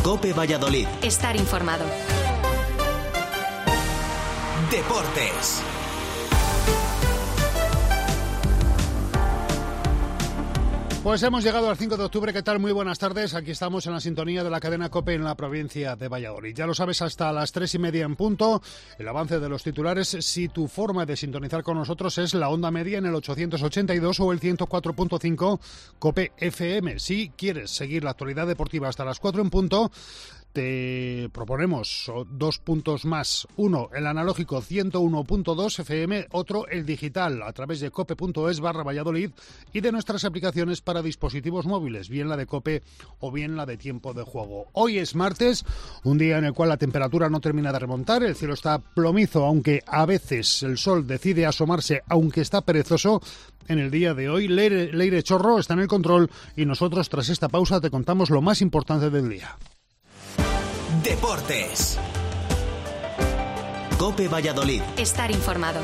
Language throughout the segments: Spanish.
COPE Valladolid. Estar informado. Deportes. Pues hemos llegado al 5 de octubre. ¿Qué tal? Muy buenas tardes. Aquí estamos en la sintonía de la cadena COPE en la provincia de Valladolid. Ya lo sabes, hasta las 3:30 en punto, el avance de los titulares. Si tu forma de sintonizar con nosotros es la onda media en el 882 o el 104.5 COPE FM. Si quieres seguir la actualidad deportiva hasta las 4 en punto, te proponemos 2 puntos más. Uno, el analógico 101.2 FM, otro, el digital, a través de cope.es/Valladolid y de nuestras aplicaciones para dispositivos móviles, bien la de COPE o bien la de Tiempo de Juego. Hoy es martes, un día en el cual la temperatura no termina de remontar, el cielo está plomizo, aunque a veces el sol decide asomarse, aunque está perezoso. En el día de hoy, Leire Chorro está en el control y nosotros, tras esta pausa, te contamos lo más importante del día. Deportes. COPE Valladolid. Estar informado.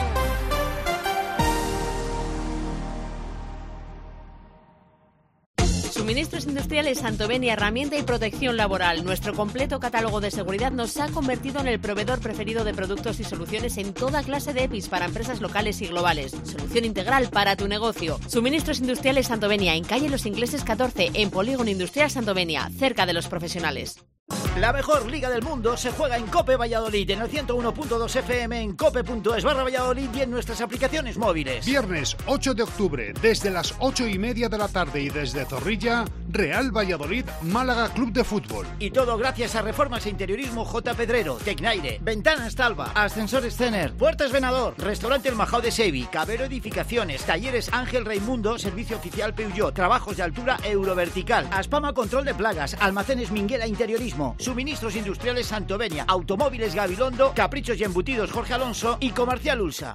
Suministros Industriales Santovenia, herramienta y protección laboral. Nuestro completo catálogo de seguridad nos ha convertido en el proveedor preferido de productos y soluciones en toda clase de EPIs para empresas locales y globales. Solución integral para tu negocio. Suministros Industriales Santovenia, en calle Los Ingleses 14, en Polígono Industrial Santovenia, cerca de los profesionales. La mejor liga del mundo se juega en COPE Valladolid, en el 101.2 FM, en cope.es/Valladolid y en nuestras aplicaciones móviles. Viernes 8 de octubre, desde las 8:30 de la tarde y desde Zorrilla, Real Valladolid, Málaga Club de Fútbol. Y todo gracias a Reformas e Interiorismo J. Pedrero, Tecnaire, Ventanas Talva, Ascensores Cener, Puertas Venador, Restaurante El Majao de Sevi, Cabero Edificaciones, Talleres Ángel Raimundo, Servicio Oficial Peugeot, Trabajos de Altura Eurovertical, Aspama Control de Plagas, Almacenes Minguera Interiorismo, Suministros Industriales Santovenia, Automóviles Gabilondo, Caprichos y Embutidos Jorge Alonso y Comercial Ulsa.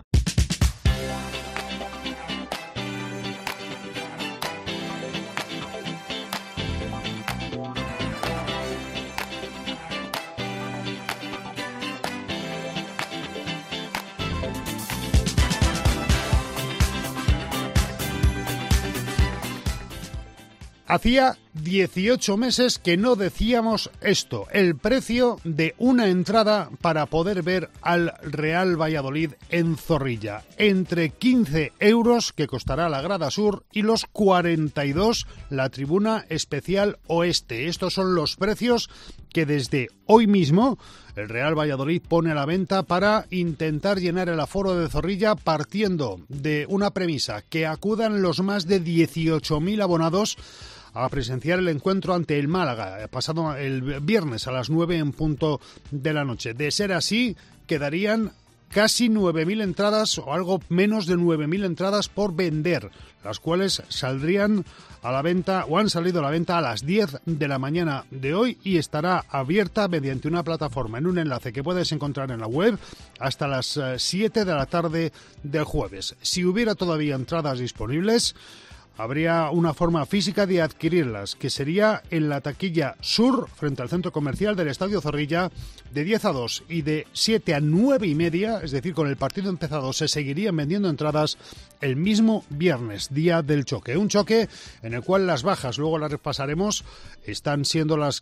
Hacía 18 meses que no decíamos esto, el precio de una entrada para poder ver al Real Valladolid en Zorrilla. Entre 15 euros, que costará la grada sur, y los 42 la tribuna especial oeste. Estos son los precios que desde hoy mismo el Real Valladolid pone a la venta para intentar llenar el aforo de Zorrilla, partiendo de una premisa: que acudan los más de 18.000 abonados a presenciar el encuentro ante el Málaga, pasado el viernes a las 9 en punto de la noche. De ser así, quedarían casi 9.000 entradas o algo menos de 9.000 entradas por vender, las cuales saldrían a la venta o han salido a la venta a las 10 de la mañana de hoy y estará abierta mediante una plataforma en un enlace que puedes encontrar en la web hasta las 7 de la tarde del jueves. Si hubiera todavía entradas disponibles, habría una forma física de adquirirlas, que sería en la taquilla sur, frente al centro comercial del Estadio Zorrilla, de 10 a 2 y de 7 a 9 y media, es decir, con el partido empezado, se seguirían vendiendo entradas el mismo viernes, día del choque. Un choque en el cual las bajas, luego las repasaremos, están siendo las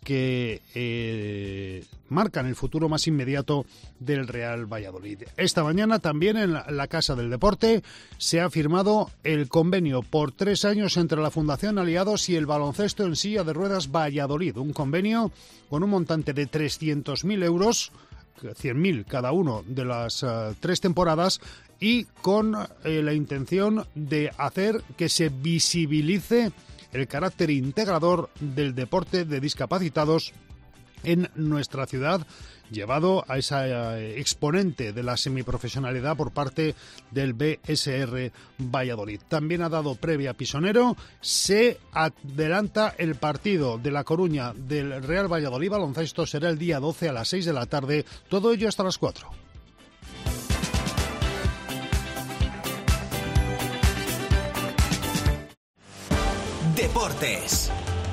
que marcan el futuro más inmediato del Real Valladolid. Esta mañana también en la Casa del Deporte se ha firmado el convenio por 3 años entre la Fundación Aliados y el Baloncesto en Silla de Ruedas Valladolid. Un convenio con un montante de 300.000 euros, 100.000 cada uno de las 3 temporadas, y con la intención de hacer que se visibilice el carácter integrador del deporte de discapacitados en nuestra ciudad, llevado a esa exponente de la semiprofesionalidad por parte del BSR Valladolid. También ha dado previa Pisonero, se adelanta el partido de La Coruña del Real Valladolid Baloncesto, será el día 12 a las 6 de la tarde, todo ello hasta las 4. Deportes.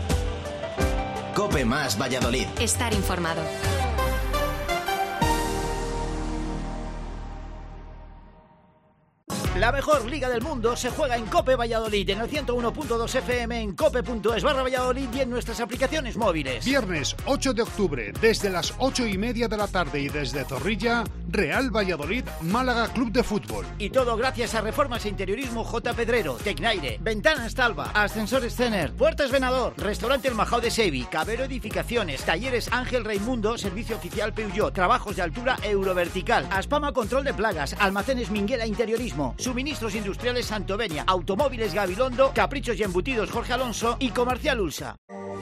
COPE más Valladolid. Estar informado. La mejor liga del mundo se juega en COPE Valladolid, en el 101.2 FM, en cope.es/Valladolid y en nuestras aplicaciones móviles. Viernes 8 de octubre, desde las 8:30 de la tarde y desde Zorrilla, Real Valladolid, Málaga Club de Fútbol. Y todo gracias a Reformas e Interiorismo J. Pedrero, Tecnaire, Ventanas Talva, Ascensores Cener, Puertas Venador, Restaurante El Majao de Sevi, Cabero Edificaciones, Talleres Ángel Raimundo, Servicio Oficial Peugeot, Trabajos de Altura Eurovertical, Aspama Control de Plagas, Almacenes Minguela Interiorismo, Suministros Industriales Santovenia, Automóviles Gabilondo, Caprichos y Embutidos Jorge Alonso y Comercial Ulsa.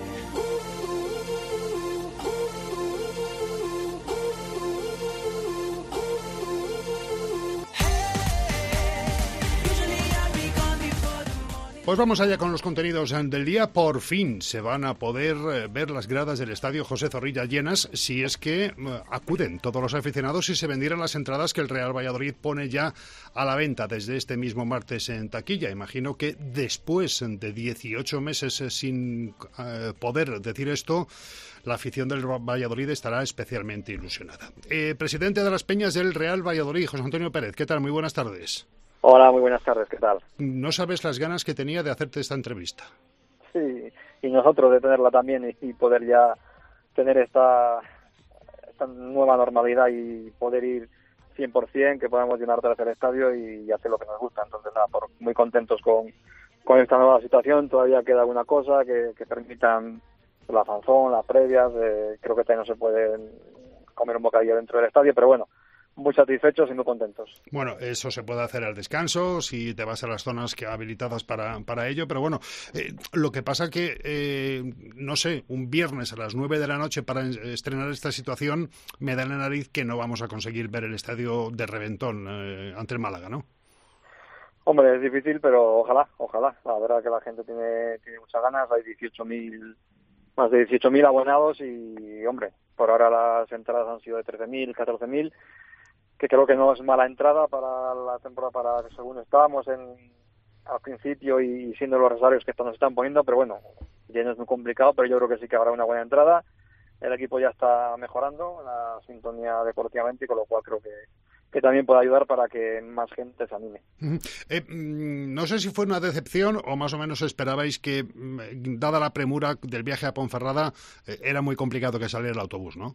Pues vamos allá con los contenidos del día. Por fin se van a poder ver las gradas del Estadio José Zorrilla llenas, si es que acuden todos los aficionados y se vendieran las entradas que el Real Valladolid pone ya a la venta desde este mismo martes en taquilla. Imagino que después de 18 meses sin poder decir esto, la afición del Valladolid estará especialmente ilusionada. Presidente de las Peñas del Real Valladolid, José Antonio Pérez, ¿qué tal? Muy buenas tardes. Hola, muy buenas tardes, ¿qué tal? No sabes las ganas que tenía de hacerte esta entrevista. Sí, y nosotros de tenerla también y poder ya tener esta nueva normalidad y poder ir 100%, que podamos llenar otra vez el estadio y hacer lo que nos gusta. Entonces, nada, muy contentos con esta nueva situación. Todavía queda alguna cosa que permitan la fanzón, las previas. Creo que todavía no se puede comer un bocadillo dentro del estadio, pero bueno, muy satisfechos y muy contentos. Bueno, eso se puede hacer al descanso, si te vas a las zonas que habilitadas para ello, pero bueno, lo que pasa que, no sé, un viernes a las 9 de la noche para estrenar esta situación, me da en la nariz que no vamos a conseguir ver el estadio de reventón ante el Málaga, ¿no? Hombre, es difícil, pero ojalá. La verdad que la gente tiene muchas ganas, hay más de 18.000 abonados y, hombre, por ahora las entradas han sido de 13.000, 14.000, que creo que no es mala entrada para la temporada, según estábamos al principio y siendo los rosarios que nos están poniendo, pero bueno, ya no es muy complicado, pero yo creo que sí que habrá una buena entrada. El equipo ya está mejorando la sintonía deportivamente, con lo cual creo que también puede ayudar para que más gente se anime. No sé si fue una decepción o más o menos esperabais que, dada la premura del viaje a Ponferrada, era muy complicado que saliera el autobús, ¿no?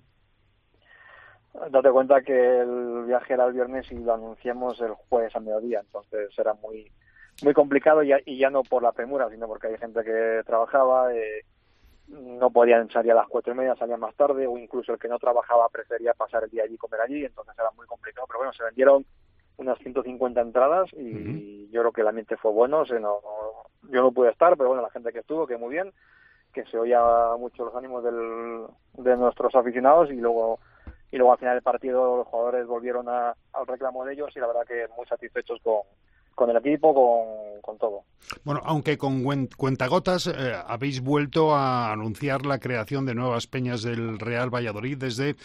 Date cuenta que el viaje era el viernes y lo anunciamos el jueves a mediodía, entonces era muy muy complicado y ya no por la premura, sino porque hay gente que trabajaba, no podían salir a las 4:30, salían más tarde, o incluso el que no trabajaba prefería pasar el día allí y comer allí, entonces era muy complicado. Pero bueno, se vendieron unas 150 entradas y yo creo que el ambiente fue bueno. Yo no pude estar, pero bueno, la gente que estuvo, que muy bien, que se oía mucho los ánimos de nuestros aficionados y luego al final del partido los jugadores volvieron al reclamo de ellos y la verdad que muy satisfechos con el equipo, con todo. Bueno, aunque con cuentagotas, habéis vuelto a anunciar la creación de nuevas peñas del Real Valladolid desde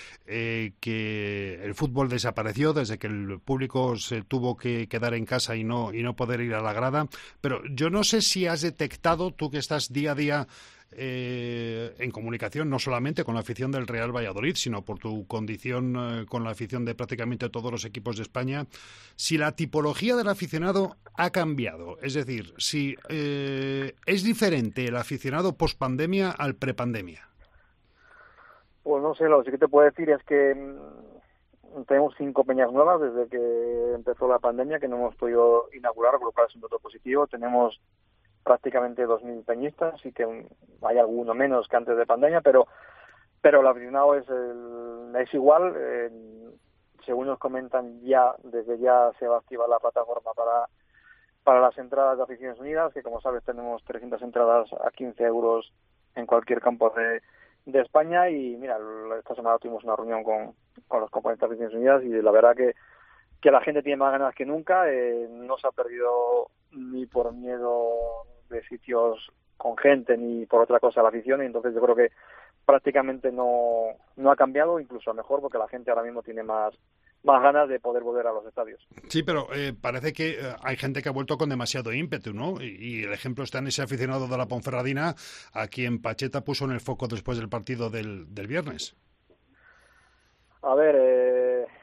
que el fútbol desapareció, desde que el público se tuvo que quedar en casa y no poder ir a la grada. Pero yo no sé si has detectado, tú que estás día a día en comunicación no solamente con la afición del Real Valladolid, sino por tu condición con la afición de prácticamente todos los equipos de España, si la tipología del aficionado ha cambiado, es decir, si es diferente el aficionado post-pandemia al pre-pandemia. Pues no sé, lo que te puedo decir es que tenemos 5 peñas nuevas desde que empezó la pandemia que no hemos podido inaugurar, con lo cual es un dato positivo. Tenemos prácticamente 2.000 peñistas y que hay alguno menos que antes de pandemia, pero el aficionado es igual. Según nos comentan, desde ya se va a activar la plataforma para las entradas de Aficiones Unidas, que como sabes tenemos 300 entradas a 15 euros en cualquier campo de España. Y mira, esta semana tuvimos una reunión con los componentes de Aficiones Unidas y la verdad que la gente tiene más ganas que nunca. No se ha perdido ni por miedo de sitios con gente ni por otra cosa la afición, y entonces yo creo que prácticamente no ha cambiado, incluso a mejor, porque la gente ahora mismo tiene más ganas de poder volver a los estadios. Sí, pero parece que hay gente que ha vuelto con demasiado ímpetu, ¿no? Y el ejemplo está en ese aficionado de la Ponferradina, a quien Pacheta puso en el foco después del partido del viernes. A ver,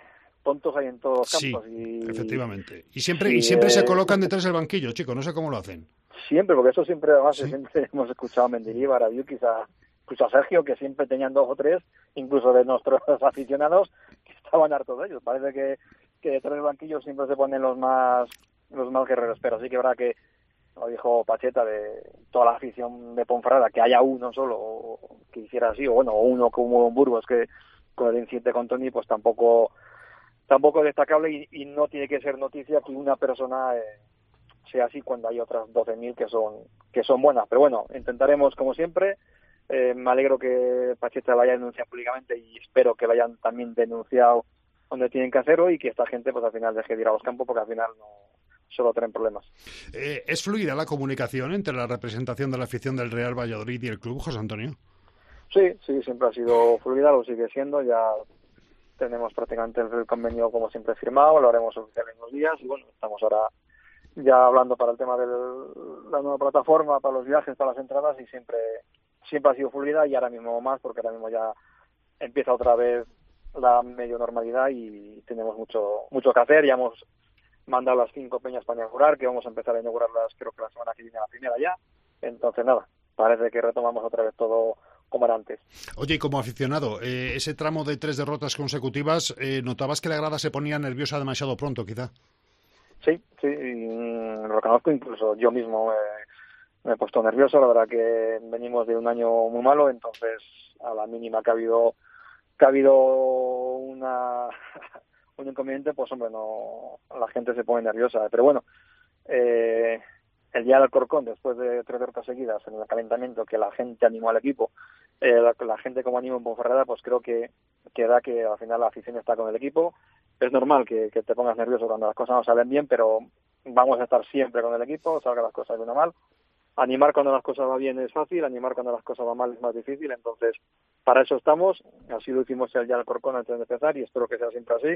tontos hay en todos los Sí, campos. efectivamente. Y siempre se colocan detrás del banquillo, chico, no sé cómo lo hacen. Siempre, porque eso siempre, además, Sí. siempre hemos escuchado a Mendilibar, a Viukis, incluso a Sergio, que siempre tenían 2 o 3, incluso de nuestros aficionados, que estaban hartos de ellos. Parece que detrás del banquillo siempre se ponen los más guerreros, pero sí que es verdad que, como dijo Pacheta, de toda la afición de Ponferrada, que haya uno solo que hiciera así, o uno como Burgos, que con el incidente con Tony, pues tampoco es destacable, y no tiene que ser noticia que una persona sea así cuando hay otras 12.000 que son buenas. Pero bueno, intentaremos como siempre. Me alegro que Pacheta la haya denunciado públicamente, y espero que la hayan también denunciado donde tienen que hacerlo, y que esta gente pues al final deje de ir a los campos, porque al final no solo traen problemas. ¿Es fluida la comunicación entre la representación de la afición del Real Valladolid y el club, José Antonio? Sí, siempre ha sido fluida, lo sigue siendo. Ya tenemos prácticamente el convenio como siempre firmado, lo haremos oficial en unos días, y bueno, estamos ahora ya hablando para el tema de la nueva plataforma, para los viajes, para las entradas, y siempre ha sido fluida, y ahora mismo más, porque ahora mismo ya empieza otra vez la medio normalidad y tenemos mucho que hacer. Ya hemos mandado las 5 peñas para inaugurar, que vamos a empezar a inaugurarlas creo que la semana que viene, la primera ya. Entonces nada, parece que retomamos otra vez todo como era antes. Oye, y como aficionado, ese tramo de 3 derrotas consecutivas, ¿notabas que la grada se ponía nerviosa demasiado pronto, quizá? Sí, lo reconozco, incluso yo mismo me he puesto nervioso. La verdad que venimos de un año muy malo, entonces a la mínima que ha habido un inconveniente, pues hombre, no, la gente se pone nerviosa. Pero bueno, el día del Alcorcón, después de 3 derrotas seguidas en el calentamiento, que la gente animó al equipo, la gente como animo en Ponferrada, pues creo que da que al final la afición está con el equipo. Es normal que te pongas nervioso cuando las cosas no salen bien, pero vamos a estar siempre con el equipo, salga las cosas bien o mal. Animar cuando las cosas van bien es fácil, animar cuando las cosas van mal es más difícil. Entonces, para eso estamos. Así lo hicimos el día del Corcón antes de empezar, y espero que sea siempre así.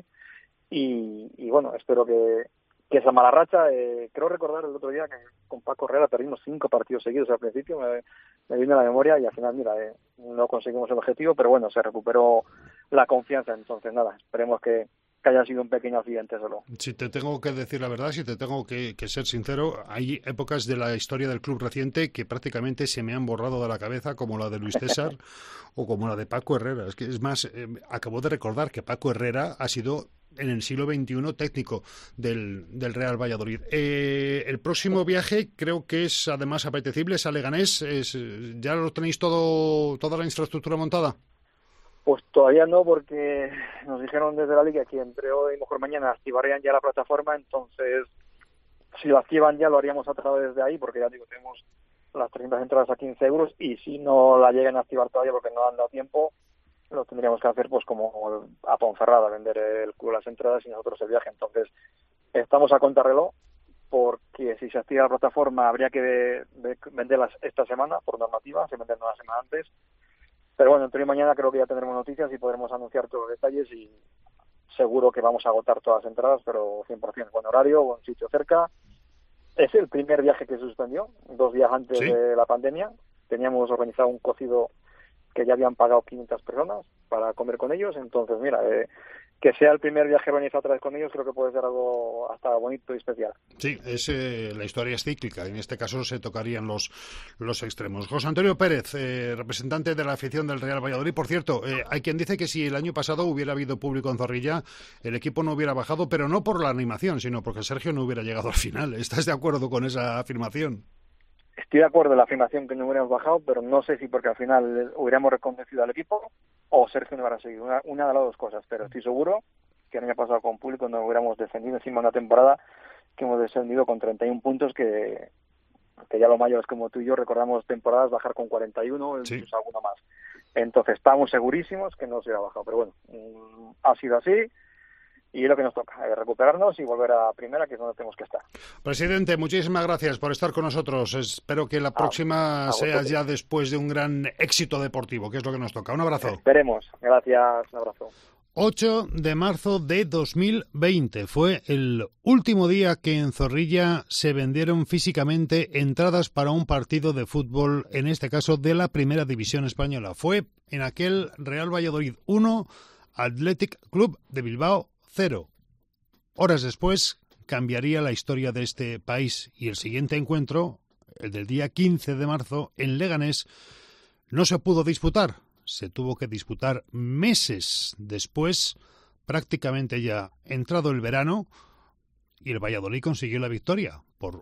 Y bueno, espero que esa mala racha, creo recordar el otro día que con Paco Herrera perdimos 5 partidos seguidos al principio, me viene a la memoria, y al final, mira, no conseguimos el objetivo, pero bueno, se recuperó la confianza. Entonces, nada, esperemos que haya sido un pequeño accidente solo. Si te tengo que decir la verdad, si te tengo que ser sincero, hay épocas de la historia del club reciente que prácticamente se me han borrado de la cabeza, como la de Luis César o como la de Paco Herrera. Es más, acabo de recordar que Paco Herrera ha sido en el siglo XXI técnico del Real Valladolid. El próximo viaje creo que es además apetecible, es a Leganés. ¿Ya lo tenéis toda la infraestructura montada? Pues todavía no, porque nos dijeron desde la Liga que entre hoy y mejor mañana activarían ya la plataforma. Entonces, si lo activan ya, lo haríamos a través de ahí, porque ya digo, tenemos las 300 entradas a 15 euros, y si no la llegan a activar todavía porque no han dado tiempo, lo tendríamos que hacer pues como a Ponferrada, vender el club las entradas y nosotros el viaje. Entonces, estamos a contrarreloj, porque si se activa la plataforma habría que venderlas esta semana por normativa, se venden una semana antes. Pero bueno, entre hoy y mañana creo que ya tendremos noticias y podremos anunciar todos los detalles, y seguro que vamos a agotar todas las entradas, pero 100%, buen horario, buen sitio cerca. Es el primer viaje que se suspendió, 2 días antes de la pandemia. Teníamos organizado un cocido que ya habían pagado 500 personas para comer con ellos. Entonces, mira, que sea el primer viaje organizado otra vez con ellos, creo que puede ser algo hasta bonito y especial. Sí, la historia es cíclica. En este caso se tocarían los extremos. José Antonio Pérez, representante de la afición del Real Valladolid. Por cierto, hay quien dice que si el año pasado hubiera habido público en Zorrilla, el equipo no hubiera bajado, pero no por la animación, sino porque Sergio no hubiera llegado al final. ¿Estás de acuerdo con esa afirmación? Estoy de acuerdo en la afirmación que no hubiéramos bajado, pero no sé si porque al final hubiéramos reconducido al equipo o Sergio no hubiera seguido. Una de las dos cosas, pero estoy seguro que el año pasado con público no hubiéramos descendido encima de una temporada que hemos descendido con 31 puntos, que ya los mayores como tú y yo recordamos temporadas bajar con 41, incluso alguno más. Entonces estamos segurísimos que no se hubiera bajado, pero bueno, ha sido así. Y es lo que nos toca, recuperarnos y volver a primera, que es donde tenemos que estar. Presidente, muchísimas gracias por estar con nosotros. Espero que la próxima sea ya después de un gran éxito deportivo, que es lo que nos toca. Un abrazo. Esperemos. Gracias. Un abrazo. 8 de marzo de 2020 fue el último día que en Zorrilla se vendieron físicamente entradas para un partido de fútbol, en este caso de la Primera División Española. Fue en aquel Real Valladolid 1, Athletic Club de Bilbao 0 horas después cambiaría la historia de este país, y el siguiente encuentro, el del día 15 de marzo, en Leganés, no se pudo disputar. Se tuvo que disputar meses después, prácticamente ya entrado el verano, y el Valladolid consiguió la victoria por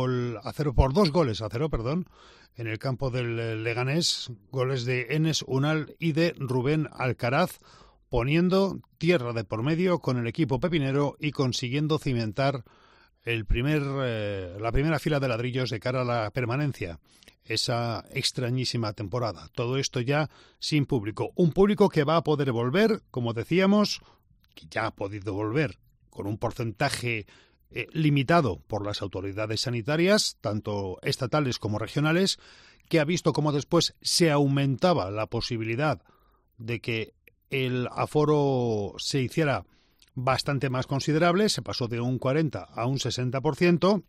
2 goles a 0, en el campo del Leganés, goles de Enes Unal y de Rubén Alcaraz, poniendo tierra de por medio con el equipo pepinero y consiguiendo cimentar la primera fila de ladrillos de cara a la permanencia, esa extrañísima temporada. Todo esto ya sin público. Un público que va a poder volver, como decíamos, que ya ha podido volver con un porcentaje limitado por las autoridades sanitarias, tanto estatales como regionales, que ha visto cómo después se aumentaba la posibilidad de que el aforo se hiciera bastante más considerable, se pasó de un 40 a un 60%,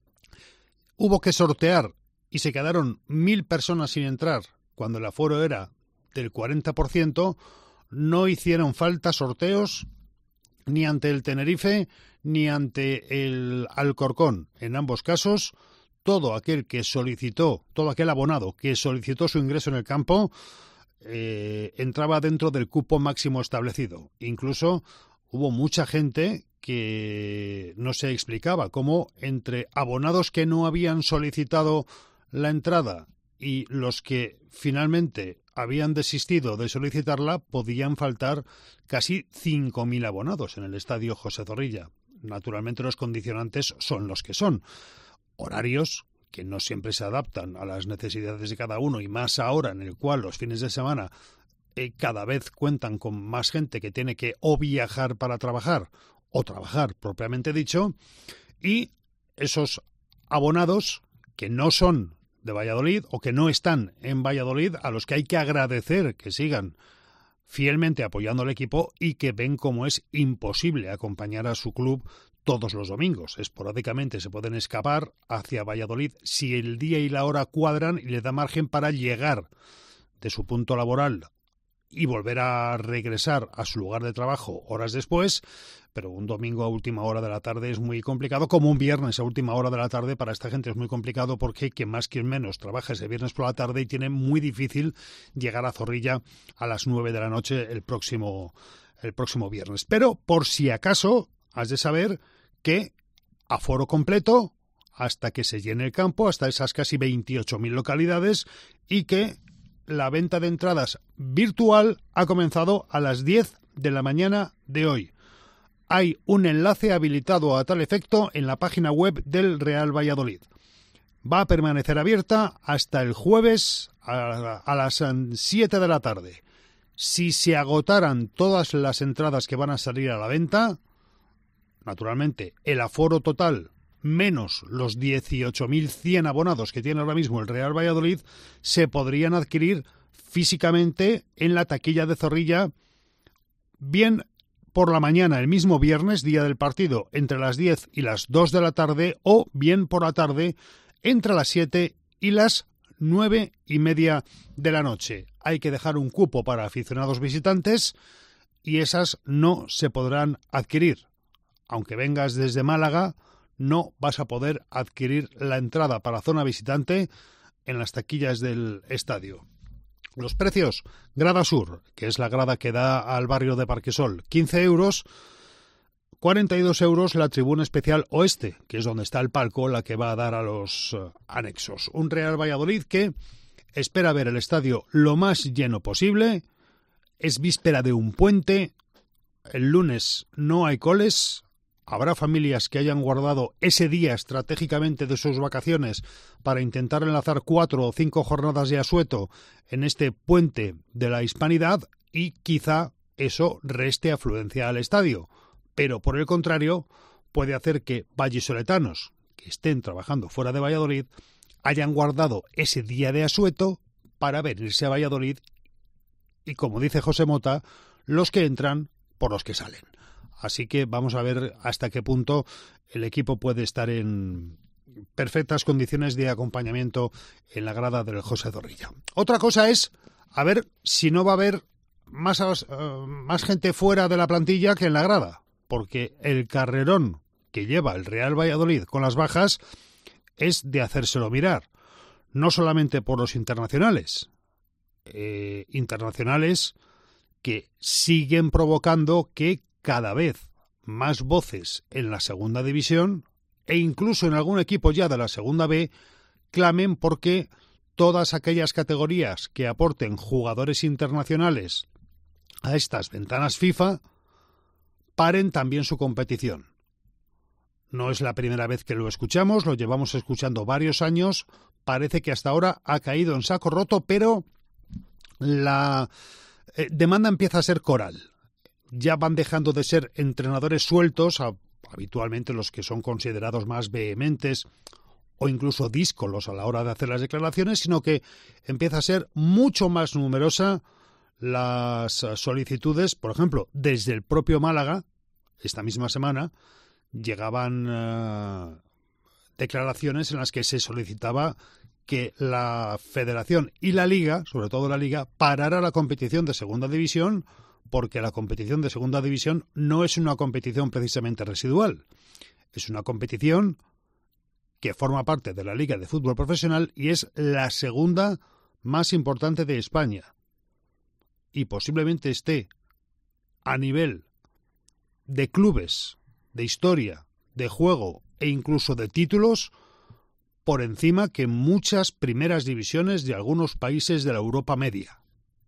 hubo que sortear y se quedaron 1.000 personas sin entrar cuando el aforo era del 40%, no hicieron falta sorteos ni ante el Tenerife ni ante el Alcorcón. En ambos casos, todo aquel abonado que solicitó su ingreso en el campo entraba dentro del cupo máximo establecido. Incluso hubo mucha gente que no se explicaba cómo entre abonados que no habían solicitado la entrada y los que finalmente habían desistido de solicitarla, podían faltar casi 5.000 abonados en el estadio José Zorrilla. Naturalmente los condicionantes son los que son. Horarios que no siempre se adaptan a las necesidades de cada uno, y más ahora en el cual los fines de semana cada vez cuentan con más gente que tiene que o viajar para trabajar o trabajar propiamente dicho, y esos abonados que no son de Valladolid o que no están en Valladolid, a los que hay que agradecer que sigan fielmente apoyando al equipo y que ven cómo es imposible acompañar a su club todos los domingos. Esporádicamente se pueden escapar hacia Valladolid si el día y la hora cuadran y le da margen para llegar de su punto laboral y volver a regresar a su lugar de trabajo horas después, pero un domingo a última hora de la tarde es muy complicado, como un viernes a última hora de la tarde para esta gente es muy complicado, porque quien más quien menos trabaja ese viernes por la tarde y tiene muy difícil llegar a Zorrilla a las 9 de la noche el próximo viernes. Pero por si acaso has de saber que aforo completo hasta que se llene el campo, hasta esas casi 28.000 localidades, y que la venta de entradas virtual ha comenzado a las 10 de la mañana de hoy. Hay un enlace habilitado a tal efecto en la página web del Real Valladolid. Va a permanecer abierta hasta el jueves a las 7 de la tarde. Si se agotaran todas las entradas que van a salir a la venta, naturalmente el aforo total menos los 18.100 abonados que tiene ahora mismo el Real Valladolid, se podrían adquirir físicamente en la taquilla de Zorrilla, bien por la mañana el mismo viernes, día del partido, entre las 10 y las 2 de la tarde, o bien por la tarde, entre las 7 y las 9:30 de la noche. Hay que dejar un cupo para aficionados visitantes y esas no se podrán adquirir. Aunque vengas desde Málaga, no vas a poder adquirir la entrada para zona visitante en las taquillas del estadio. Los precios: grada sur, que es la grada que da al barrio de Parquesol, 15 euros, 42 euros la tribuna especial oeste, que es donde está el palco, la que va a dar a los anexos. Un Real Valladolid que espera ver el estadio lo más lleno posible. Es víspera de un puente, el lunes no hay coles. Habrá familias que hayan guardado ese día estratégicamente de sus vacaciones para intentar enlazar 4 o 5 jornadas de asueto en este puente de la hispanidad, y quizá eso reste afluencia al estadio. Pero por el contrario, puede hacer que vallisoletanos que estén trabajando fuera de Valladolid hayan guardado ese día de asueto para venirse a Valladolid, y como dice José Mota, los que entran por los que salen. Así que vamos a ver hasta qué punto el equipo puede estar en perfectas condiciones de acompañamiento en la grada del José Zorrilla. Otra cosa es a ver si no va a haber más gente fuera de la plantilla que en la grada. porque el carrerón que lleva el Real Valladolid con las bajas es de hacérselo mirar, no solamente por los internacionales que siguen provocando que cada vez más voces en la segunda división e incluso en algún equipo ya de la segunda B clamen porque todas aquellas categorías que aporten jugadores internacionales a estas ventanas FIFA paren también su competición. No es la primera vez que lo escuchamos, lo llevamos escuchando varios años, parece que hasta ahora ha caído en saco roto, pero la demanda empieza a ser coral. Ya van dejando de ser entrenadores sueltos, habitualmente los que son considerados más vehementes o incluso díscolos a la hora de hacer las declaraciones, sino que empieza a ser mucho más numerosa las solicitudes. Por ejemplo, desde el propio Málaga, esta misma semana, llegaban declaraciones en las que se solicitaba que la Federación y la Liga, sobre todo la Liga, parara la competición de Segunda División, porque la competición de Segunda División no es una competición precisamente residual. Es una competición que forma parte de la Liga de Fútbol Profesional y es la segunda más importante de España. Y posiblemente esté a nivel de clubes, de historia, de juego e incluso de títulos por encima que muchas primeras divisiones de algunos países de la Europa media.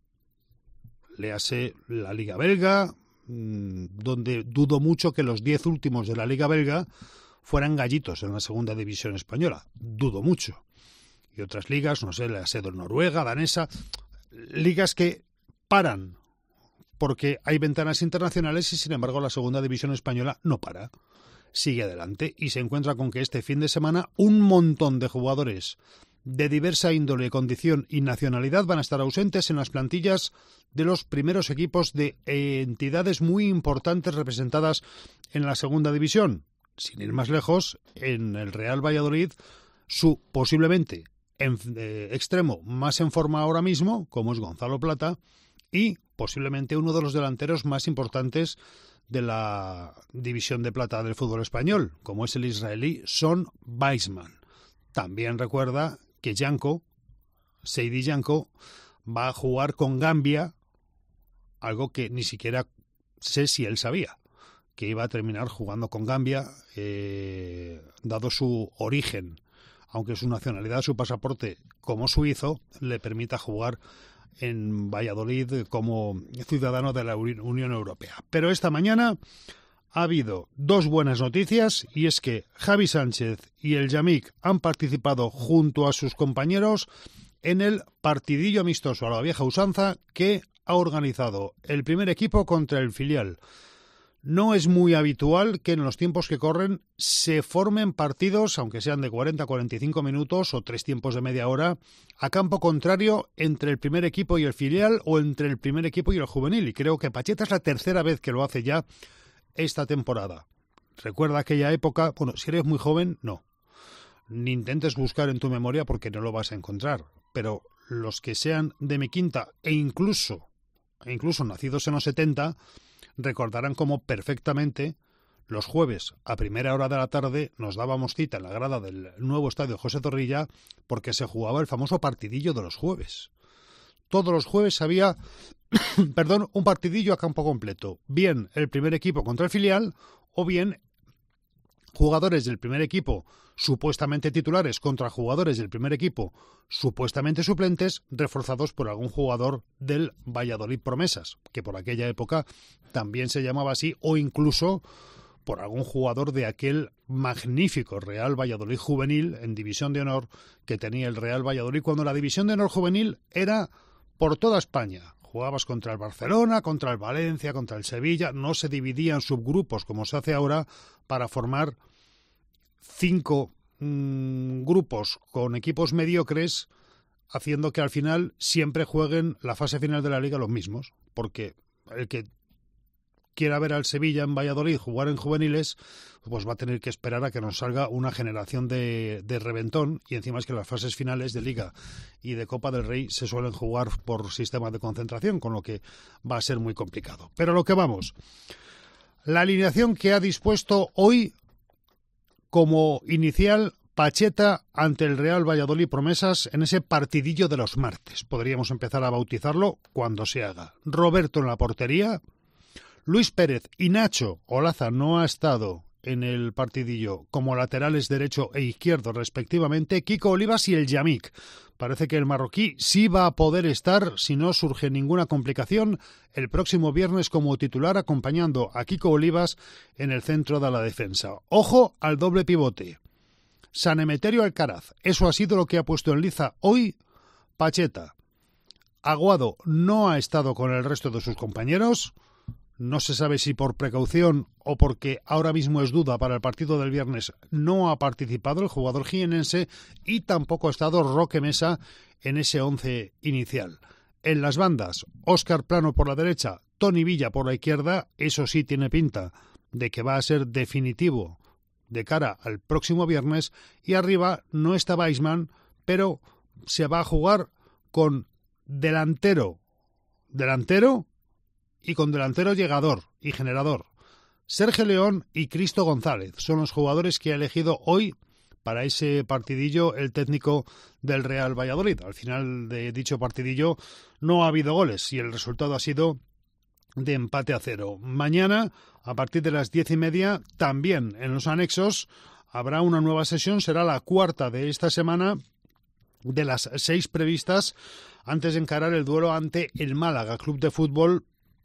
Léase la Liga Belga, donde dudo mucho que los 10 últimos de la Liga Belga fueran gallitos en la segunda división española. Dudo mucho. Y otras ligas, no sé, la Sedor Noruega, danesa, ligas que paran porque hay ventanas internacionales y sin embargo la segunda división española no para. Sigue adelante y se encuentra con que este fin de semana un montón de jugadores de diversa índole, condición y nacionalidad van a estar ausentes en las plantillas de los primeros equipos de entidades muy importantes representadas en la segunda división. Sin ir más lejos, en el Real Valladolid, su posiblemente extremo más en forma ahora mismo, como es Gonzalo Plata, y posiblemente uno de los delanteros más importantes de la división de plata del fútbol español, como es el israelí Son Weissman. También recuerda que Seydi Janko, va a jugar con Gambia, algo que ni siquiera sé si él sabía, que iba a terminar jugando con Gambia, dado su origen, aunque su nacionalidad, su pasaporte como suizo, le permita jugar en Valladolid como ciudadano de la Unión Europea. Pero esta mañana ha habido dos buenas noticias, y es que Javi Sánchez y el Yamik han participado junto a sus compañeros en el partidillo amistoso a la vieja usanza que ha organizado el primer equipo contra el filial. No es muy habitual que en los tiempos que corren se formen partidos, aunque sean de 40 a 45 minutos o 3 tiempos de media hora, a campo contrario entre el primer equipo y el filial o entre el primer equipo y el juvenil. Y creo que Pacheta es la tercera vez que lo hace ya esta temporada. Recuerda aquella época, bueno, si eres muy joven, no. Ni intentes buscar en tu memoria porque no lo vas a encontrar. Pero los que sean de mi quinta e incluso nacidos en los 70... recordarán cómo perfectamente los jueves a primera hora de la tarde nos dábamos cita en la grada del nuevo estadio José Zorrilla porque se jugaba el famoso partidillo de los jueves. Todos los jueves había un partidillo a campo completo, bien el primer equipo contra el filial o bien jugadores del primer equipo supuestamente titulares contra jugadores del primer equipo supuestamente suplentes, reforzados por algún jugador del Valladolid Promesas, que por aquella época también se llamaba así, o incluso por algún jugador de aquel magnífico Real Valladolid juvenil en División de Honor que tenía el Real Valladolid cuando la División de Honor juvenil era por toda España. Jugabas contra el Barcelona, contra el Valencia, contra el Sevilla, no se dividían subgrupos como se hace ahora para formar 5 grupos con equipos mediocres, haciendo que al final siempre jueguen la fase final de la liga los mismos, porque el que quiera ver al Sevilla en Valladolid jugar en juveniles, pues va a tener que esperar a que nos salga una generación de reventón, y encima es que las fases finales de Liga y de Copa del Rey se suelen jugar por sistema de concentración, con lo que va a ser muy complicado. Pero lo que vamos, La alineación que ha dispuesto hoy como inicial Pacheta ante el Real Valladolid Promesas en ese partidillo de los martes. Podríamos empezar a bautizarlo cuando se haga. Roberto en la portería, Luis Pérez y Nacho Olaza no ha estado en el partidillo como laterales derecho e izquierdo respectivamente, Kiko Olivas y el Yamik. Parece que el marroquí sí va a poder estar, si no surge ninguna complicación, el próximo viernes como titular acompañando a Kiko Olivas en el centro de la defensa. Ojo al doble pivote. San Emeterio Alcaraz. Eso ha sido lo que ha puesto en liza hoy Pacheta. Aguado no ha estado con el resto de sus compañeros. No se sabe si por precaución o porque ahora mismo es duda para el partido del viernes. No ha participado el jugador jienense y tampoco ha estado Roque Mesa en ese 11 inicial. En las bandas, Óscar Plano por la derecha, Toni Villa por la izquierda. Eso sí tiene pinta de que va a ser definitivo de cara al próximo viernes. Y arriba no está Weissman, pero se va a jugar con delantero y con delantero llegador y generador. Sergio León y Cristo González son los jugadores que ha elegido hoy para ese partidillo el técnico del Real Valladolid. Al final de dicho partidillo no ha habido goles y el resultado ha sido de empate a 0. Mañana, a partir de las 10:30, también en los anexos habrá una nueva sesión. Será la cuarta de esta semana de las 6 previstas antes de encarar el duelo ante el Málaga Club de Fútbol,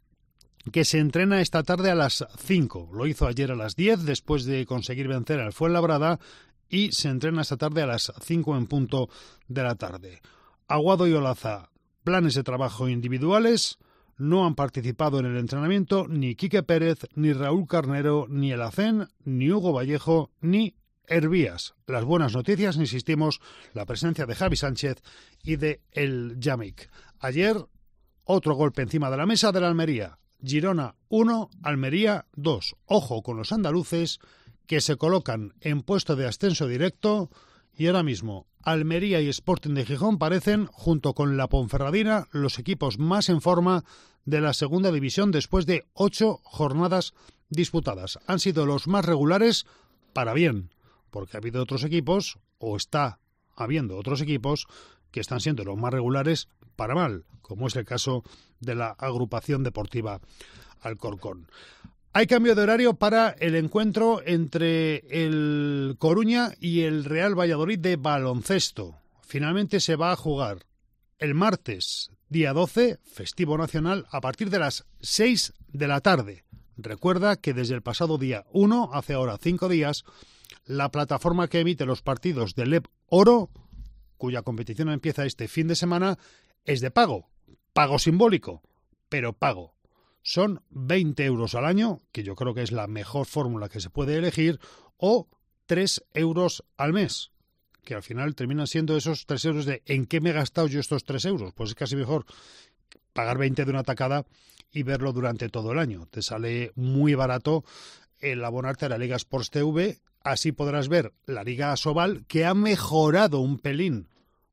que se entrena esta tarde a las 5. Lo hizo ayer a las 10 después de conseguir vencer al Fuenlabrada y se entrena esta tarde a las 5 en punto de la tarde. Aguado y Olaza, planes de trabajo individuales. No han participado en el entrenamiento ni Quique Pérez, ni Raúl Carnero, ni El Hacén, ni Hugo Vallejo, ni Hervías. Las buenas noticias, insistimos, la presencia de Javi Sánchez y de el Yamik. Ayer, otro golpe encima de la mesa de la Almería. Girona 1, Almería 2. Ojo con los andaluces que se colocan en puesto de ascenso directo y ahora mismo Almería y Sporting de Gijón parecen, junto con la Ponferradina, los equipos más en forma de la segunda división después de 8 jornadas disputadas. Han sido los más regulares para bien, porque ha habido otros equipos, o está habiendo otros equipos, que están siendo los más regulares para mal, como es el caso de la agrupación deportiva Alcorcón. Hay cambio de horario para el encuentro entre el Coruña y el Real Valladolid de baloncesto. Finalmente se va a jugar el martes, día 12, festivo nacional, a partir de las 6 de la tarde. Recuerda que desde el pasado día 1, hace ahora 5 días, la plataforma que emite los partidos de LEP Oro, cuya competición empieza este fin de semana, es de pago simbólico, pero pago. Son 20 euros al año, que yo creo que es la mejor fórmula que se puede elegir, o 3 euros al mes, que al final terminan siendo esos 3 euros de ¿en qué me he gastado yo estos 3 euros? Pues es casi mejor pagar 20 de una tacada y verlo durante todo el año. Te sale muy barato el abonarte a la Liga Sports TV, así podrás ver la Liga Asobal, que ha mejorado un pelín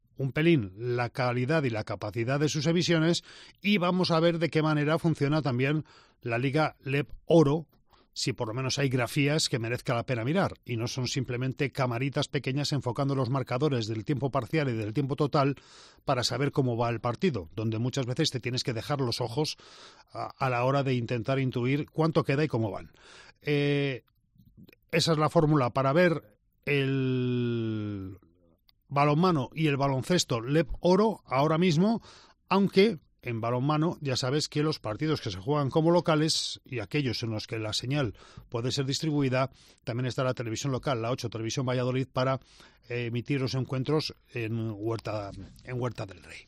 la calidad y la capacidad de sus emisiones, y vamos a ver de qué manera funciona también la Liga LEP Oro, si por lo menos hay grafías que merezca la pena mirar y no son simplemente camaritas pequeñas enfocando los marcadores del tiempo parcial y del tiempo total para saber cómo va el partido, donde muchas veces te tienes que dejar los ojos a la hora de intentar intuir cuánto queda y cómo van. Esa es la fórmula para ver el balonmano y el baloncesto LEP Oro ahora mismo, aunque en balonmano ya sabes que los partidos que se juegan como locales y aquellos en los que la señal puede ser distribuida, también está la televisión local, la 8 Televisión Valladolid, para emitir los encuentros en Huerta del Rey.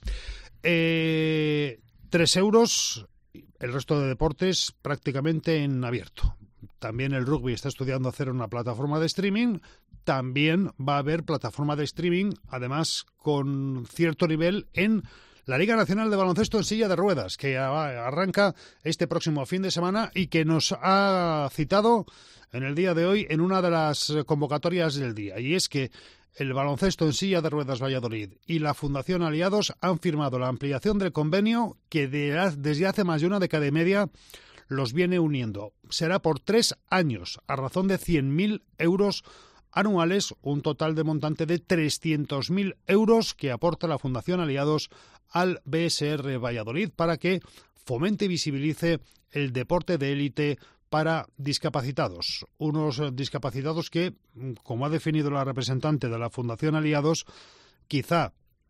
3 euros, el resto de deportes prácticamente en abierto. También el rugby está estudiando hacer una plataforma de streaming. También va a haber plataforma de streaming, además con cierto nivel, en la Liga Nacional de Baloncesto en Silla de Ruedas, que arranca este próximo fin de semana y que nos ha citado en el día de hoy en una de las convocatorias del día. Y es que el Baloncesto en Silla de Ruedas Valladolid y la Fundación Aliados han firmado la ampliación del convenio que desde hace más de una década y media los viene uniendo. Será por 3 años, a razón de 100.000 euros anuales, un total de montante de 300.000 euros que aporta la Fundación Aliados al BSR Valladolid para que fomente y visibilice el deporte de élite para discapacitados. Unos discapacitados que, como ha definido la representante de la Fundación Aliados, quizá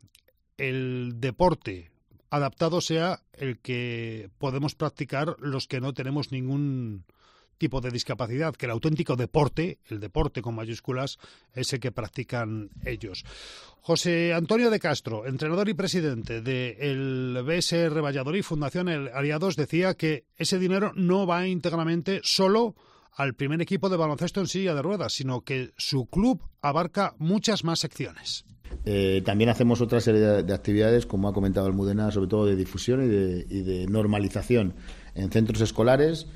el deporte adaptado sea el que podemos practicar los que no tenemos ningún tipo de discapacidad, que el auténtico deporte, el deporte con mayúsculas, es el que practican ellos. José Antonio de Castro, entrenador y presidente del BSR Valladolid, Fundación Aliados, decía que ese dinero no va íntegramente solo al primer equipo de baloncesto en silla de ruedas, sino que su club abarca muchas más secciones. También hacemos otra serie de actividades, como ha comentado Almudena, sobre todo de difusión y de normalización en centros escolares,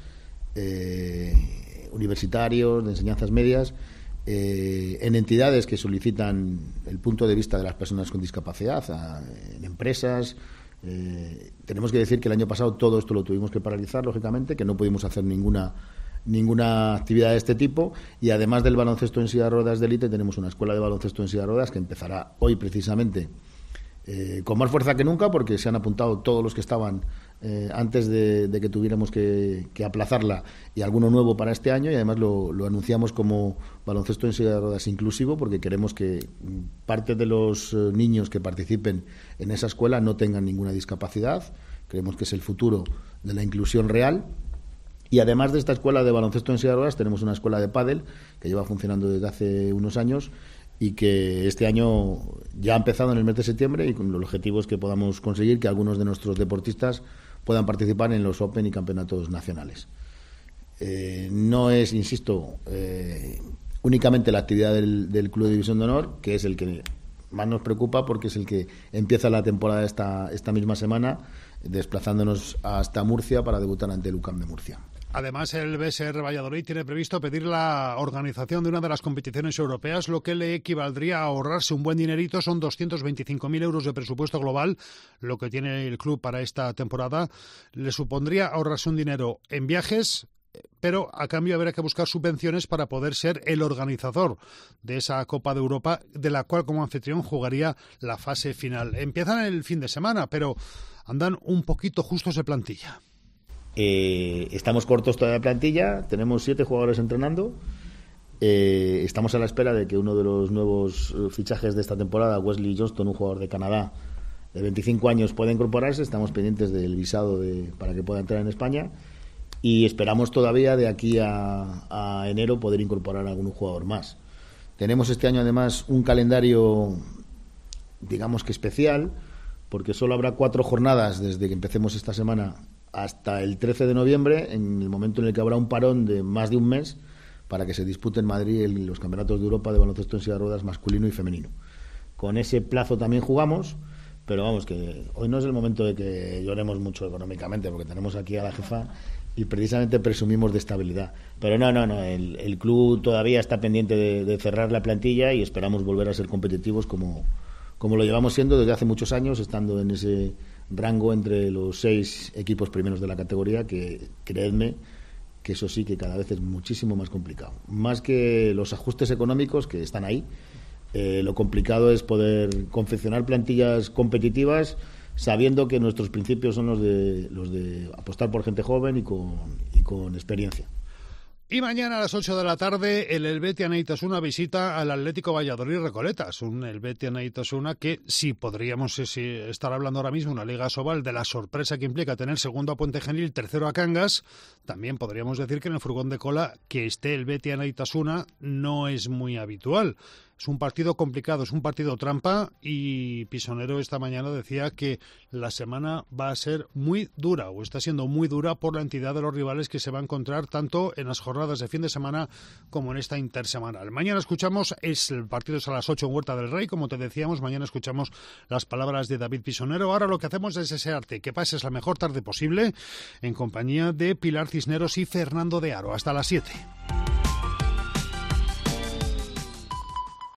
universitarios, de enseñanzas medias, en entidades que solicitan el punto de vista de las personas con discapacidad, en empresas. Tenemos que decir que el año pasado todo esto lo tuvimos que paralizar, lógicamente, que no pudimos hacer ninguna actividad de este tipo, y además del baloncesto en silla de ruedas de élite tenemos una escuela de baloncesto en silla de ruedas que empezará hoy precisamente con más fuerza que nunca, porque se han apuntado todos los que estaban antes de que tuviéramos que aplazarla, y alguno nuevo para este año, y además lo anunciamos como baloncesto en silla de ruedas inclusivo, porque queremos que parte de los niños que participen en esa escuela no tengan ninguna discapacidad. Creemos que es el futuro de la inclusión real. Y además de esta escuela de baloncesto en silla de ruedas, tenemos una escuela de pádel que lleva funcionando desde hace unos años y que este año ya ha empezado en el mes de septiembre, y con el objetivo es que podamos conseguir que algunos de nuestros deportistas puedan participar en los Open y campeonatos nacionales. No es, insisto, únicamente la actividad del Club de División de Honor, que es el que más nos preocupa, porque es el que empieza la temporada esta misma semana, desplazándonos hasta Murcia para debutar ante el UCAM de Murcia. Además, el BSR Valladolid tiene previsto pedir la organización de una de las competiciones europeas, lo que le equivaldría a ahorrarse un buen dinerito. Son 225.000 euros de presupuesto global, lo que tiene el club para esta temporada. Le supondría ahorrarse un dinero en viajes, pero a cambio habrá que buscar subvenciones para poder ser el organizador de esa Copa de Europa, de la cual como anfitrión jugaría la fase final. Empiezan el fin de semana, pero andan un poquito justos de plantilla. Estamos cortos todavía de plantilla, tenemos 7 jugadores entrenando. Estamos a la espera de que uno de los nuevos fichajes de esta temporada, Wesley Johnston, un jugador de Canadá de 25 años, pueda incorporarse. Estamos pendientes del visado para que pueda entrar en España, y esperamos todavía de aquí a enero poder incorporar a algún jugador más. Tenemos este año además un calendario, digamos que especial, porque solo habrá 4 jornadas desde que empecemos esta semana hasta el 13 de noviembre, en el momento en el que habrá un parón de más de un mes para que se dispute en Madrid los campeonatos de Europa de baloncesto en silla de ruedas masculino y femenino. Con ese plazo también jugamos, pero vamos, que hoy no es el momento de que lloremos mucho económicamente, porque tenemos aquí a la jefa y precisamente presumimos de estabilidad. Pero no, el club todavía está pendiente de cerrar la plantilla, y esperamos volver a ser competitivos como lo llevamos siendo desde hace muchos años, estando en ese rango entre los 6 equipos primeros de la categoría, que creedme que eso sí que cada vez es muchísimo más complicado. Más que los ajustes económicos, que están ahí, lo complicado es poder confeccionar plantillas competitivas sabiendo que nuestros principios son los de apostar por gente joven y con experiencia. Y mañana a las 8 de la tarde el Helvetia Neitasuna visita al Atlético Valladolid Recoletas, un Helvetia Neitasuna que sí podríamos estar hablando ahora mismo, una Liga Sobal, de la sorpresa que implica tener segundo a Puente Genil, tercero a Cangas. También podríamos decir que en el furgón de cola que esté el Helvetia Neitasuna no es muy habitual. Es un partido complicado, es un partido trampa, y Pisonero esta mañana decía que la semana va a ser muy dura, o está siendo muy dura, por la entidad de los rivales que se va a encontrar tanto en las jornadas de fin de semana como en esta intersemanal. Mañana escuchamos, el partido es a las 8 en Huerta del Rey, como te decíamos, mañana escuchamos las palabras de David Pisonero. Ahora lo que hacemos es desearte que pases la mejor tarde posible en compañía de Pilar Cisneros y Fernando de Aro. Hasta las 7.